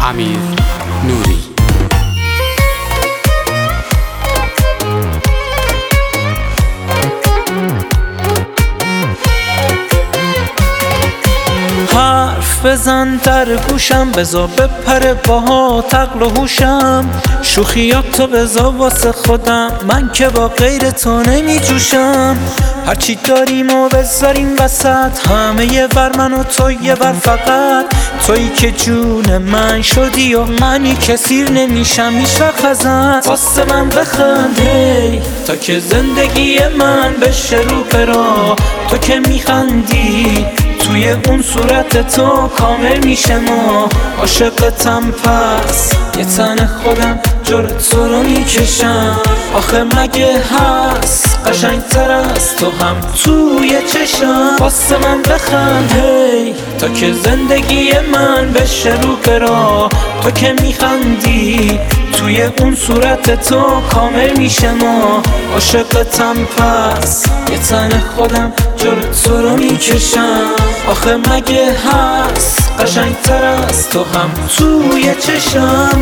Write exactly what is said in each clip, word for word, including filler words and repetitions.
امیر نوری. حرف بزن در گوشم، بزا بپره باها عقل و هوشم. شوخیاتو بزا واسه خودم، من که با غیر تو نمی جوشم. هرچی داریم و بذاریم وسط، همه یه بر من و تو یه بر فقط. تویی که جون من شدی و منی که سیر نمیشم هیچ وقت ازت. واسه من بخند هی تا که زندگی من بشه رو به راه. تو که میخندی توی اون صورت تو کامل میشه ما. عاشقتم پس یه تن خودم جلوی تو رو میکشم. آخه مگه هست قشنگتر از تو هم توی چشم. واسه من بخند هی تا که زندگی من بشه رو به راه. تو که میخندی توی اون صورت تو کامل میشه ما. عاشقتم پس یه تن خودم جلوی تو رو میکشم. آخه مگه هست قشنگتر از تو هم توی چشم.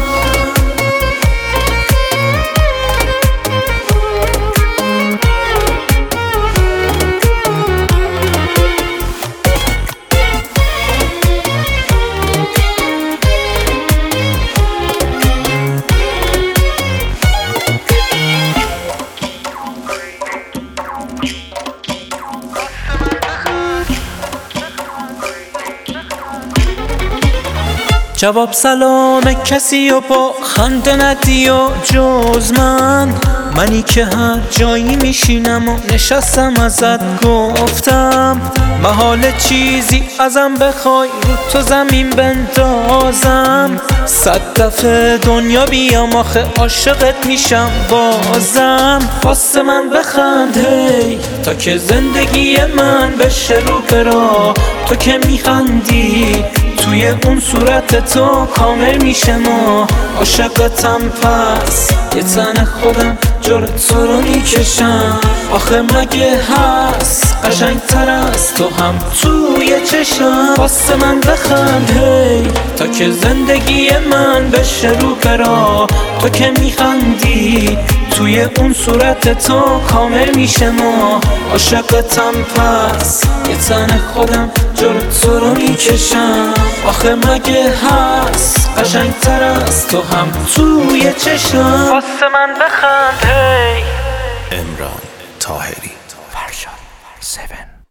جواب سلام کسی و با خنده ندی و جز من. منی که هر جایی میشینم و نشستم ازت گفتم. محال چیزی ازم بخوای رو تو زمین بندازم. صد دفعه دنیا بیام آخه عاشقت میشم بازم. واسه من بخند هی تا که زندگی من بشه رو به راه. تو که میخندی توی اون صورت تو کامل میشه ما. عاشقتم پس یه تن خودم جلوی تو رو میکشم. آخه مگه هست قشنگتر از تو هم توی چشم. واسه من بخند هی تا که زندگی من بشه رو به راه. تو که میخندی توی اون صورت تو کامل میشه ما. عاشقتم پس یه تن خودم جلوی تو رو میکشم. آخه مگه هست قشنگتر از تو هم توی چشم. واسه من بخند هی. امران طاهری، فرشاد هفت